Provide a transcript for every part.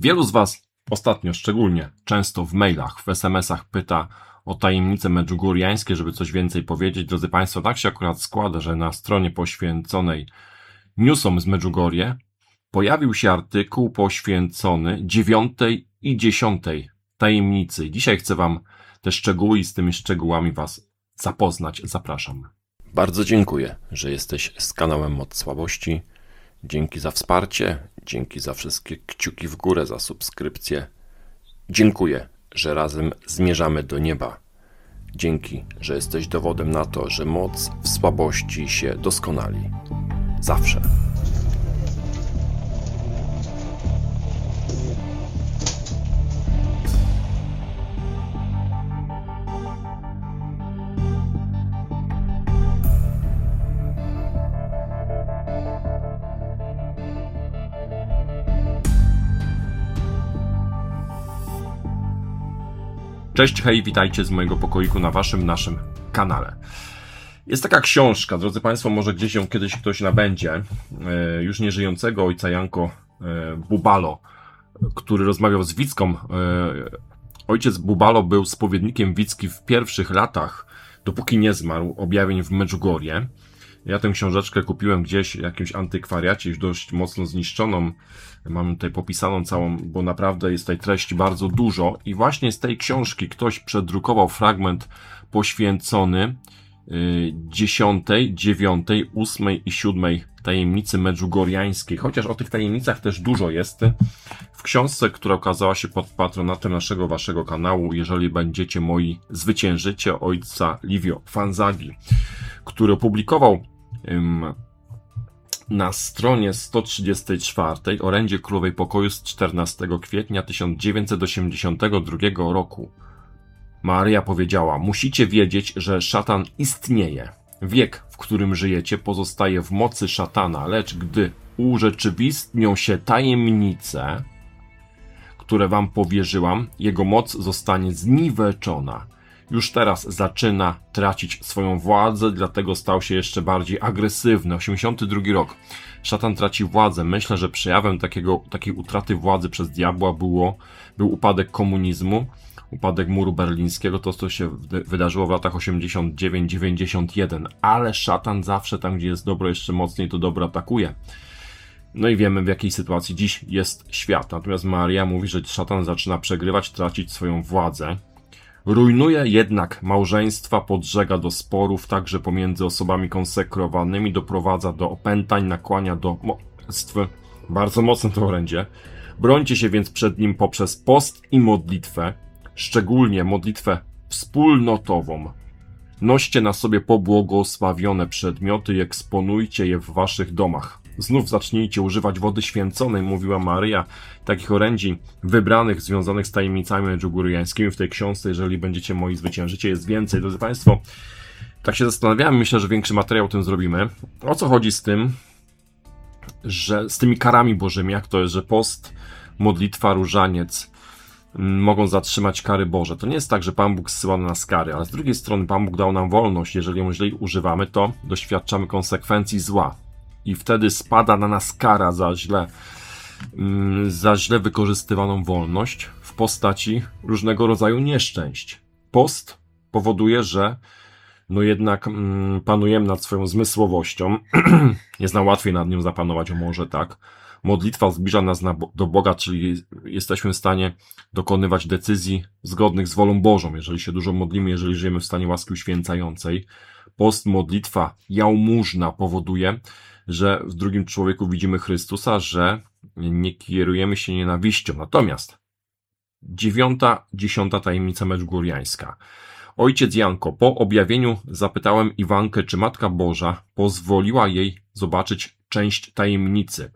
Wielu z Was ostatnio, szczególnie często w mailach, w SMS-ach pyta o tajemnice medjugorjańskie, żeby coś więcej powiedzieć. Drodzy Państwo, tak się akurat składa, że na stronie poświęconej newsom z Medjugorje pojawił się artykuł poświęcony 9. i 10. tajemnicy. Dzisiaj chcę Wam te szczegóły i z tymi szczegółami Was zapoznać. Zapraszam. Bardzo dziękuję, że jesteś z kanałem Moc Słabości. Dzięki za wsparcie, dzięki za wszystkie kciuki w górę, za subskrypcję. Dziękuję, że razem zmierzamy do nieba. Dzięki, że jesteś dowodem na to, że moc w słabości się doskonali. Zawsze. Cześć, hej, witajcie z mojego pokoiku na naszym kanale. Jest taka książka, drodzy Państwo, może gdzieś ją kiedyś ktoś nabędzie, już nieżyjącego ojca Janko Bubalo, który rozmawiał z Wicką. Ojciec Bubalo był spowiednikiem Wicki w pierwszych latach, dopóki nie zmarł, objawień w Medjugorje. Ja tę książeczkę kupiłem gdzieś w jakimś antykwariacie, już dość mocno zniszczoną. Mam tutaj popisaną całą, bo naprawdę jest tej treści bardzo dużo. I właśnie z tej książki ktoś przedrukował fragment poświęcony 10., 9., 8. i 7. tajemnicy medjugorjańskiej. Chociaż o tych tajemnicach też dużo jest. W książce, która ukazała się pod patronatem waszego kanału, jeżeli będziecie moi, zwyciężycie, ojca Livio Fanzagi, który opublikował na stronie 134 orędzie Królowej Pokoju z 14 kwietnia 1982 roku. Maryja powiedziała: musicie wiedzieć, że szatan istnieje. Wiek, w którym żyjecie, pozostaje w mocy szatana, lecz gdy urzeczywistnią się tajemnice, które wam powierzyłam, jego moc zostanie zniweczona. Już teraz zaczyna tracić swoją władzę, dlatego stał się jeszcze bardziej agresywny. 82 rok. Szatan traci władzę. Myślę, że przejawem takiej utraty władzy przez diabła był upadek komunizmu, upadek muru berlińskiego, to co się wydarzyło w latach 89-91. Ale szatan zawsze tam, gdzie jest dobro, jeszcze mocniej to dobro atakuje. No i wiemy, w jakiej sytuacji dziś jest świat. Natomiast Maria mówi, że szatan zaczyna przegrywać, tracić swoją władzę. Rujnuje jednak małżeństwa, podżega do sporów, także pomiędzy osobami konsekrowanymi, doprowadza do opętań, nakłania do morderstw. Bardzo mocne to orędzie. Brońcie się więc przed nim poprzez post i modlitwę, szczególnie modlitwę wspólnotową. Noście na sobie pobłogosławione przedmioty i eksponujcie je w waszych domach. Znów zacznijcie używać wody święconej, mówiła Maryja, takich orędzi wybranych, związanych z tajemnicami medjugorjańskimi w tej książce. Jeżeli będziecie moi, zwyciężycie, jest więcej. Drodzy Państwo, tak się zastanawiałem, myślę, że większy materiał o tym zrobimy. O co chodzi z tym, że z tymi karami bożymi, jak to jest, że post, modlitwa, różaniec mogą zatrzymać kary Boże. To nie jest tak, że Pan Bóg zsyła na nas kary, ale z drugiej strony Pan Bóg dał nam wolność. Jeżeli ją źle używamy, to doświadczamy konsekwencji zła. I wtedy spada na nas kara za źle wykorzystywaną wolność w postaci różnego rodzaju nieszczęść. Post powoduje, że no jednak panujemy nad swoją zmysłowością. Jest nam łatwiej nad nią zapanować, może tak. Modlitwa zbliża nas do Boga, czyli jesteśmy w stanie dokonywać decyzji zgodnych z wolą Bożą, jeżeli się dużo modlimy, jeżeli żyjemy w stanie łaski uświęcającej. Post, modlitwa, jałmużna powoduje, że w drugim człowieku widzimy Chrystusa, że nie kierujemy się nienawiścią. Natomiast 9., 10. tajemnica medjugorjańska. Ojciec Janko, po objawieniu zapytałem Iwankę, czy Matka Boża pozwoliła jej zobaczyć część tajemnicy.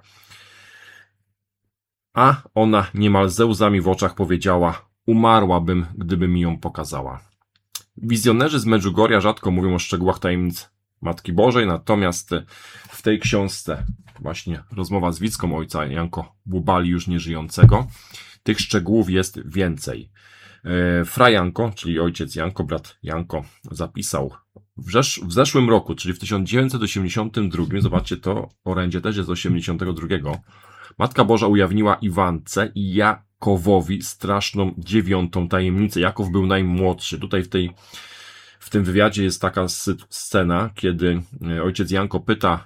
A ona niemal ze łzami w oczach powiedziała: umarłabym, gdyby mi ją pokazała. Wizjonerzy z Medjugorja rzadko mówią o szczegółach tajemnic Matki Bożej, natomiast w tej książce, właśnie rozmowa z Wicką ojca Janko Bubali, już nieżyjącego, tych szczegółów jest więcej. Fra Janko, czyli ojciec Janko, brat Janko, zapisał w zeszłym roku, czyli w 1982, zobaczcie, to orędzie też jest z 82, Matka Boża ujawniła Iwance i Jakowowi straszną 9. tajemnicę. Jakow był najmłodszy. Tutaj w tym wywiadzie jest taka scena, kiedy ojciec Janko pyta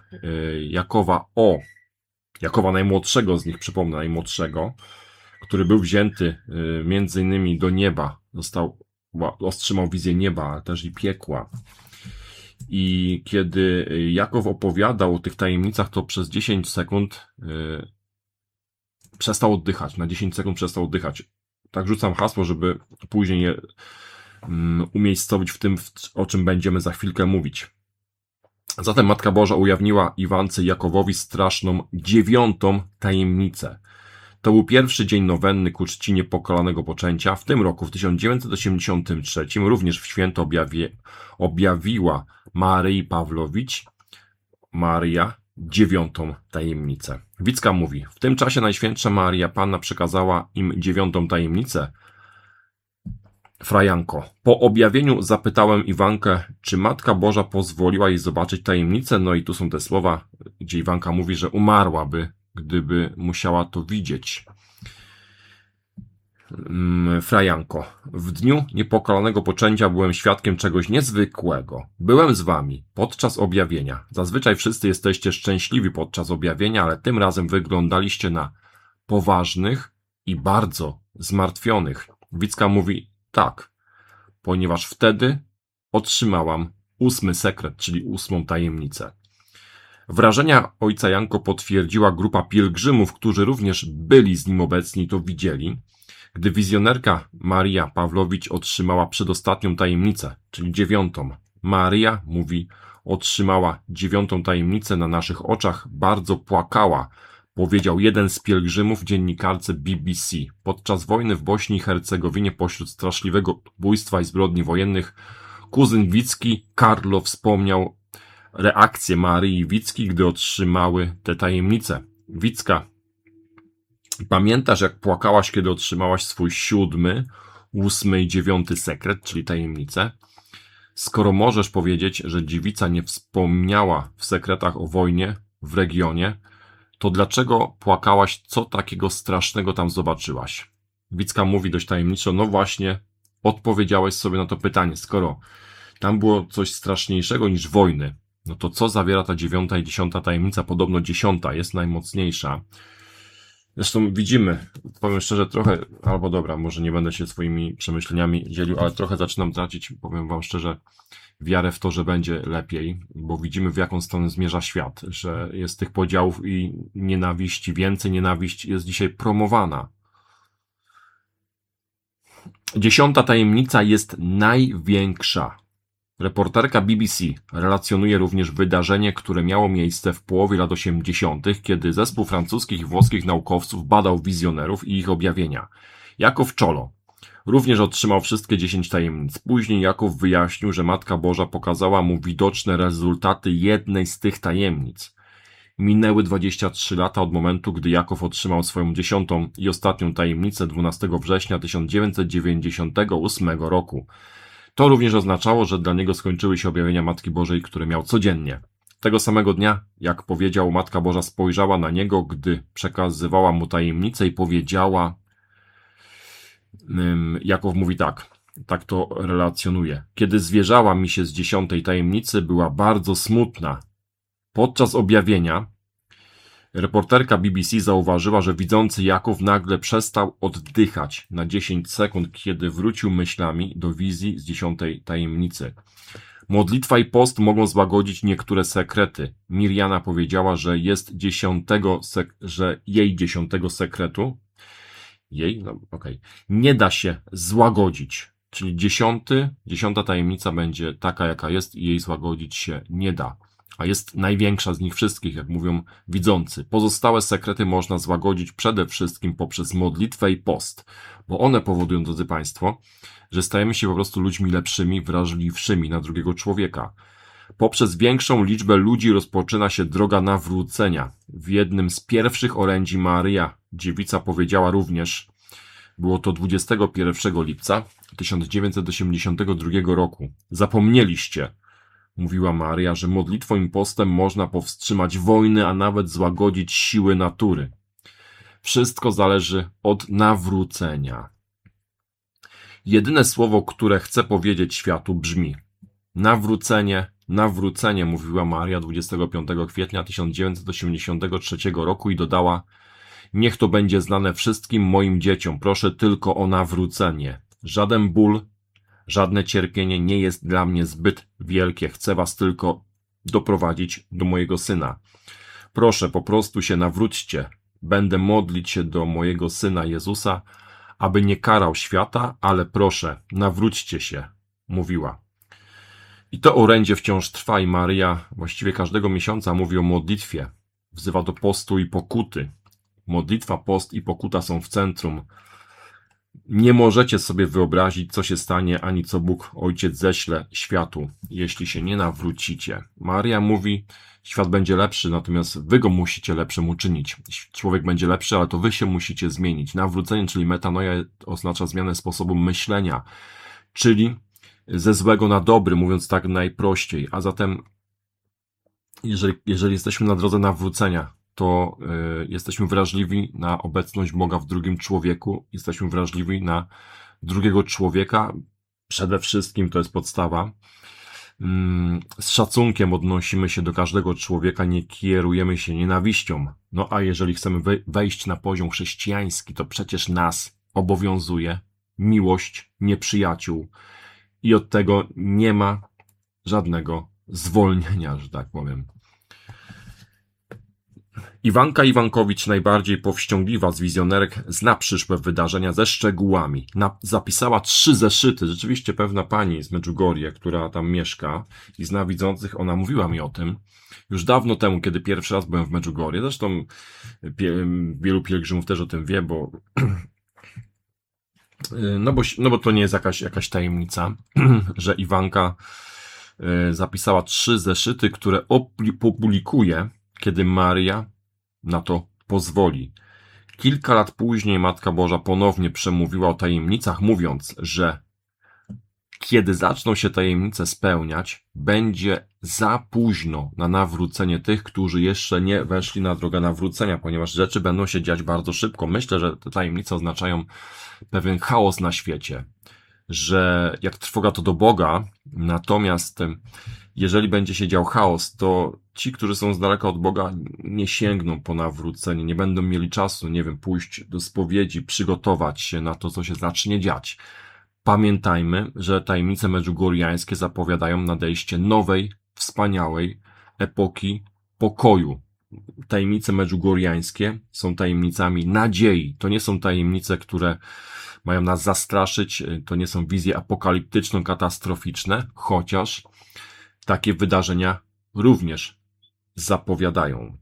Jakowa najmłodszego z nich, przypomnę, najmłodszego, który był wzięty między innymi do nieba, otrzymał wizję nieba, ale też i piekła. I kiedy Jakow opowiadał o tych tajemnicach, to przez 10 sekund przestał oddychać. Na 10 sekund przestał oddychać. Tak rzucam hasło, żeby później je umiejscowić w tym, o czym będziemy za chwilkę mówić. Zatem Matka Boża ujawniła Iwance i Jakowowi straszną 9. tajemnicę. To był pierwszy dzień nowenny ku czci niepokalanego poczęcia. W tym roku, w 1983, również w święto objawiła Maryi Pawlowicz, Maria, 9. tajemnicę. Wicka mówi, w tym czasie Najświętsza Maria Panna przekazała im 9. tajemnicę. Frajanko. Po objawieniu zapytałem Iwankę, czy Matka Boża pozwoliła jej zobaczyć tajemnicę. No i tu są te słowa, gdzie Iwanka mówi, że umarłaby, gdyby musiała to widzieć. Frajanko. W dniu niepokalanego poczęcia byłem świadkiem czegoś niezwykłego. Byłem z wami podczas objawienia. Zazwyczaj wszyscy jesteście szczęśliwi podczas objawienia, ale tym razem wyglądaliście na poważnych i bardzo zmartwionych. Wicka mówi tak, ponieważ wtedy otrzymałam 8. sekret, czyli 8. tajemnicę. Wrażenia ojca Janko potwierdziła grupa pielgrzymów, którzy również byli z nim obecni i to widzieli, gdy wizjonerka Maria Pawlowicz otrzymała przedostatnią tajemnicę, czyli 9. Maria, mówi, otrzymała 9. tajemnicę na naszych oczach, bardzo płakała, powiedział jeden z pielgrzymów dziennikarce BBC. Podczas wojny w Bośni i Hercegowinie pośród straszliwego bójstwa i zbrodni wojennych kuzyn Wicki, Karlo, wspomniał reakcję Maryi i Wicki, gdy otrzymały te tajemnice. Wicka, pamiętasz, jak płakałaś, kiedy otrzymałaś swój 7., 8. i 9. sekret, czyli tajemnicę? Skoro możesz powiedzieć, że dziewica nie wspomniała w sekretach o wojnie w regionie, to dlaczego płakałaś, co takiego strasznego tam zobaczyłaś? Wicka mówi dość tajemniczo, no właśnie, odpowiedziałeś sobie na to pytanie, skoro tam było coś straszniejszego niż wojny, no to co zawiera ta 9. i 10. tajemnica? Podobno 10. jest najmocniejsza. Zresztą widzimy, powiem szczerze, trochę, albo dobra, może nie będę się swoimi przemyśleniami dzielił, ale trochę zaczynam tracić, powiem wam szczerze, wiarę w to, że będzie lepiej, bo widzimy, w jaką stronę zmierza świat, że jest tych podziałów i nienawiści więcej, nienawiść jest dzisiaj promowana. 10. tajemnica jest największa. Reporterka BBC relacjonuje również wydarzenie, które miało miejsce w połowie lat 80., kiedy zespół francuskich i włoskich naukowców badał wizjonerów i ich objawienia. Jakow Czolo również otrzymał wszystkie 10 tajemnic. Później Jakow wyjaśnił, że Matka Boża pokazała mu widoczne rezultaty jednej z tych tajemnic. Minęły 23 lata od momentu, gdy Jakow otrzymał swoją 10. i ostatnią tajemnicę 12 września 1998 roku. To również oznaczało, że dla niego skończyły się objawienia Matki Bożej, które miał codziennie. Tego samego dnia, jak powiedział, Matka Boża spojrzała na niego, gdy przekazywała mu tajemnicę i powiedziała, Jakow mówi tak to relacjonuje. Kiedy zwierzała mi się z 10. tajemnicy, była bardzo smutna. Podczas objawienia reporterka BBC zauważyła, że widzący Jakow nagle przestał oddychać na 10 sekund, kiedy wrócił myślami do wizji z 10. tajemnicy. Modlitwa i post mogą złagodzić niektóre sekrety. Mirjana powiedziała, że jej 10. sekretu nie da się złagodzić. Czyli 10. tajemnica będzie taka, jaka jest i jej złagodzić się nie da. A jest największa z nich wszystkich, jak mówią widzący. Pozostałe sekrety można złagodzić przede wszystkim poprzez modlitwę i post, bo one powodują, drodzy Państwo, że stajemy się po prostu ludźmi lepszymi, wrażliwszymi na drugiego człowieka. Poprzez większą liczbę ludzi rozpoczyna się droga nawrócenia. W jednym z pierwszych orędzi Maryja Dziewica powiedziała również, było to 21 lipca 1982 roku. Zapomnieliście, mówiła Maryja, że modlitwą i postem można powstrzymać wojny, a nawet złagodzić siły natury. Wszystko zależy od nawrócenia. Jedyne słowo, które chcę powiedzieć światu, brzmi nawrócenie, nawrócenie, mówiła Maria 25 kwietnia 1983 roku i dodała: niech to będzie znane wszystkim moim dzieciom, proszę tylko o nawrócenie. Żaden ból, żadne cierpienie nie jest dla mnie zbyt wielkie, chcę was tylko doprowadzić do mojego Syna. Proszę, po prostu się nawróćcie. Będę modlić się do mojego Syna Jezusa, aby nie karał świata, ale proszę, nawróćcie się, mówiła. I to orędzie wciąż trwa i Maryja właściwie każdego miesiąca mówi o modlitwie. Wzywa do postu i pokuty. Modlitwa, post i pokuta są w centrum. Nie możecie sobie wyobrazić, co się stanie, ani co Bóg Ojciec ześle światu, jeśli się nie nawrócicie. Maria mówi, świat będzie lepszy, natomiast wy go musicie lepszym uczynić. Człowiek będzie lepszy, ale to wy się musicie zmienić. Nawrócenie, czyli metanoia, oznacza zmianę sposobu myślenia, czyli ze złego na dobry, mówiąc tak najprościej. A zatem, jeżeli jesteśmy na drodze nawrócenia, to jesteśmy wrażliwi na obecność Boga w drugim człowieku, jesteśmy wrażliwi na drugiego człowieka. Przede wszystkim to jest podstawa. Z szacunkiem odnosimy się do każdego człowieka, nie kierujemy się nienawiścią. No a jeżeli chcemy wejść na poziom chrześcijański, to przecież nas obowiązuje miłość nieprzyjaciół i od tego nie ma żadnego zwolnienia, że tak powiem. Iwanka Iwankowicz, najbardziej powściągliwa z wizjonerek, zna przyszłe wydarzenia ze szczegółami. Zapisała 3 zeszyty. Rzeczywiście pewna pani z Medjugorje, która tam mieszka i zna widzących, ona mówiła mi o tym już dawno temu, kiedy pierwszy raz byłem w Medjugorje. Zresztą wielu pielgrzymów też o tym wie, bo no bo to nie jest jakaś tajemnica, że Iwanka zapisała 3 zeszyty, które opublikuje, kiedy Maria na to pozwoli. Kilka lat później Matka Boża ponownie przemówiła o tajemnicach, mówiąc, że kiedy zaczną się tajemnice spełniać, będzie za późno na nawrócenie tych, którzy jeszcze nie weszli na drogę nawrócenia, ponieważ rzeczy będą się dziać bardzo szybko. Myślę, że te tajemnice oznaczają pewien chaos na świecie, że jak trwoga to do Boga, natomiast jeżeli będzie się dział chaos, to ci, którzy są z daleka od Boga, nie sięgną po nawrócenie, nie będą mieli czasu, nie wiem, pójść do spowiedzi, przygotować się na to, co się zacznie dziać. Pamiętajmy, że tajemnice medjugorjańskie zapowiadają nadejście nowej, wspaniałej epoki pokoju. Tajemnice medjugorjańskie są tajemnicami nadziei. To nie są tajemnice, które mają nas zastraszyć, to nie są wizje apokaliptyczno-katastroficzne, chociaż takie wydarzenia również zapowiadają.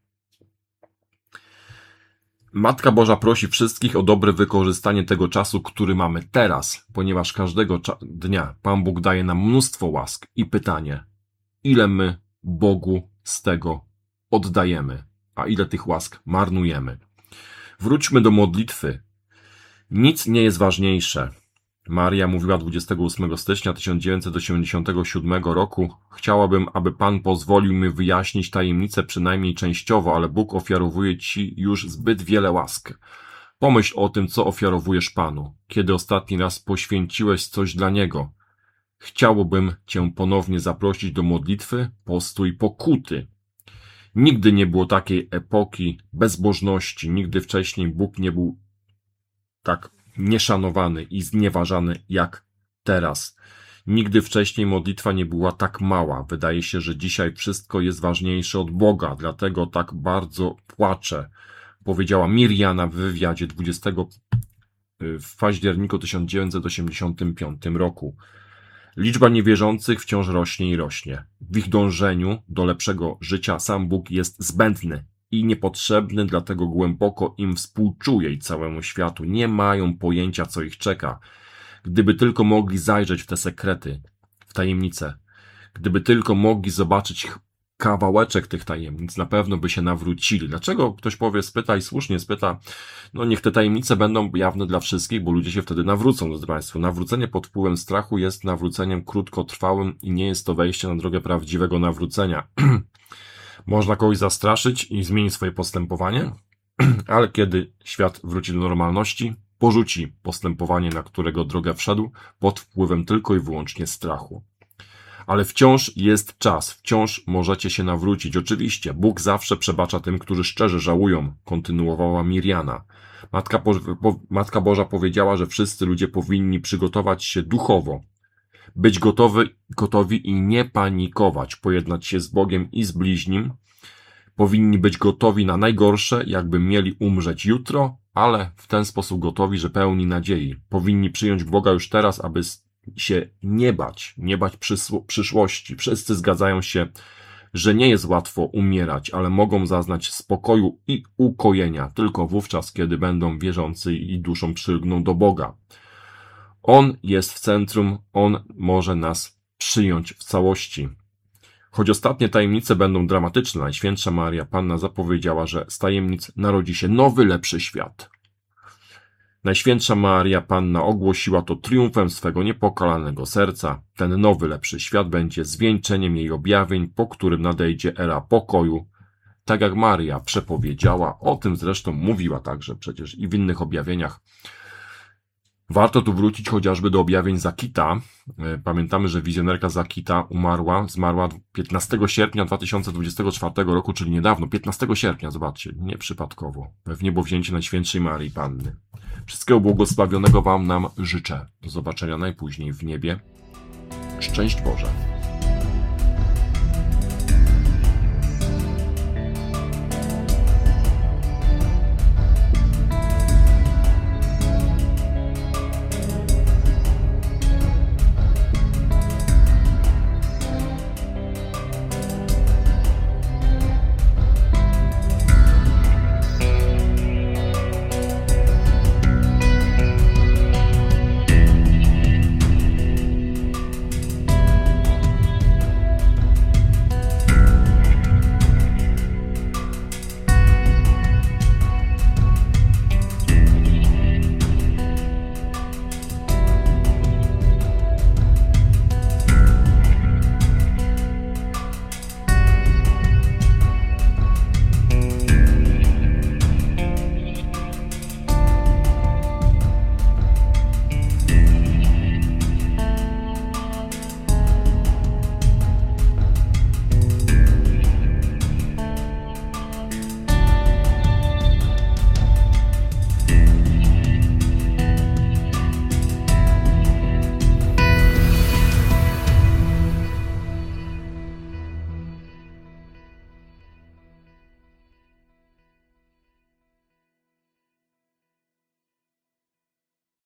Matka Boża prosi wszystkich o dobre wykorzystanie tego czasu, który mamy teraz, ponieważ każdego dnia Pan Bóg daje nam mnóstwo łask i pytanie, ile my Bogu z tego oddajemy, a ile tych łask marnujemy. Wróćmy do modlitwy. Nic nie jest ważniejsze. Maria mówiła 28 stycznia 1987 roku: chciałabym, aby Pan pozwolił mi wyjaśnić tajemnicę przynajmniej częściowo, ale Bóg ofiarowuje Ci już zbyt wiele łask. Pomyśl o tym, co ofiarowujesz Panu. Kiedy ostatni raz poświęciłeś coś dla Niego? Chciałbym Cię ponownie zaprosić do modlitwy, postu i pokuty. Nigdy nie było takiej epoki bezbożności, nigdy wcześniej Bóg nie był tak nieszanowany i znieważany jak teraz. Nigdy wcześniej modlitwa nie była tak mała. Wydaje się, że dzisiaj wszystko jest ważniejsze od Boga, dlatego tak bardzo płaczę, powiedziała Mirjana w wywiadzie 20 w październiku 1985 roku. Liczba niewierzących wciąż rośnie i rośnie. W ich dążeniu do lepszego życia sam Bóg jest zbędny i niepotrzebny, dlatego głęboko im współczuję i całemu światu. Nie mają pojęcia, co ich czeka. Gdyby tylko mogli zajrzeć w te sekrety, w tajemnice, gdyby tylko mogli zobaczyć kawałeczek tych tajemnic, na pewno by się nawrócili. Dlaczego? Ktoś powie, spyta i słusznie spyta, no niech te tajemnice będą jawne dla wszystkich, bo ludzie się wtedy nawrócą, drodzy Państwo. Nawrócenie pod wpływem strachu jest nawróceniem krótkotrwałym i nie jest to wejście na drogę prawdziwego nawrócenia. Można kogoś zastraszyć i zmienić swoje postępowanie? Ale kiedy świat wróci do normalności, porzuci postępowanie, na którego drogę wszedł, pod wpływem tylko i wyłącznie strachu. Ale wciąż jest czas, wciąż możecie się nawrócić. Oczywiście, Bóg zawsze przebacza tym, którzy szczerze żałują, kontynuowała Mirjana. Matka Boża powiedziała, że wszyscy ludzie powinni przygotować się duchowo, być gotowi i nie panikować, pojednać się z Bogiem i z bliźnim. Powinni być gotowi na najgorsze, jakby mieli umrzeć jutro, ale w ten sposób gotowi, że pełni nadziei. Powinni przyjąć Boga już teraz, aby się nie bać przyszłości. Wszyscy zgadzają się, że nie jest łatwo umierać, ale mogą zaznać spokoju i ukojenia tylko wówczas, kiedy będą wierzący i duszą przylgną do Boga. On jest w centrum, On może nas przyjąć w całości. Choć ostatnie tajemnice będą dramatyczne, Najświętsza Maria Panna zapowiedziała, że z tajemnic narodzi się nowy, lepszy świat. Najświętsza Maria Panna ogłosiła to triumfem swego niepokalanego serca. Ten nowy, lepszy świat będzie zwieńczeniem jej objawień, po którym nadejdzie era pokoju. Tak jak Maria przepowiedziała, o tym zresztą mówiła także przecież i w innych objawieniach. Warto tu wrócić chociażby do objawień Zakita. Pamiętamy, że wizjonerka Zakita zmarła 15 sierpnia 2024 roku, czyli niedawno, 15 sierpnia, zobaczcie, nieprzypadkowo, w niebowzięcie Najświętszej Marii Panny. Wszystkiego błogosławionego Wam nam życzę. Do zobaczenia najpóźniej w niebie. Szczęść Boże.